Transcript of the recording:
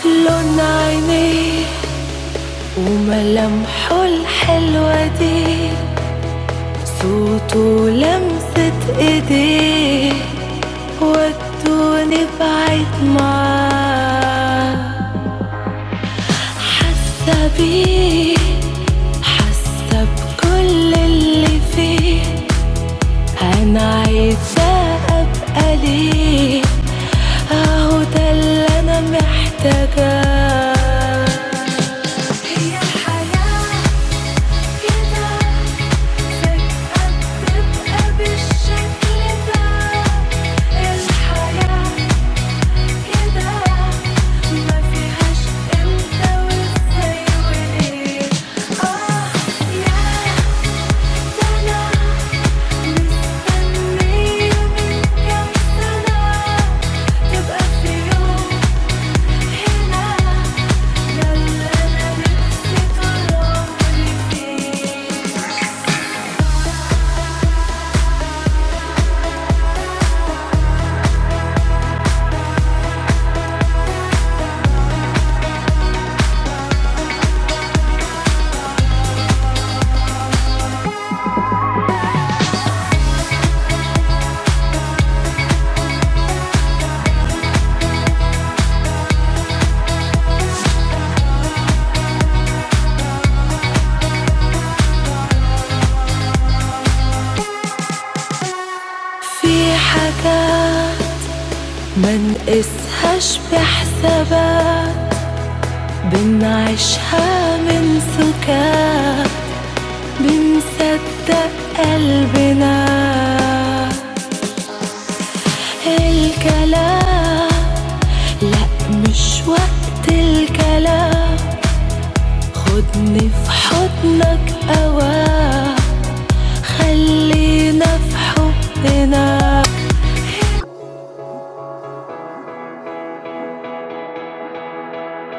لون عينيه وملامحه الحلوة دي، صوته ولمسة ايديه ودوني بعيد معاه. حاسة بيه، حاسة بكل اللي فيه، أنا عايزة أبقى ليه، أهو ده اللي أنا محتاجاه. منقسهاش بحسابات، بنعيشها من سكات، بنصدق قلبنا. الكلام لأ مش وقت الكلام، خدني في حضنك أوام.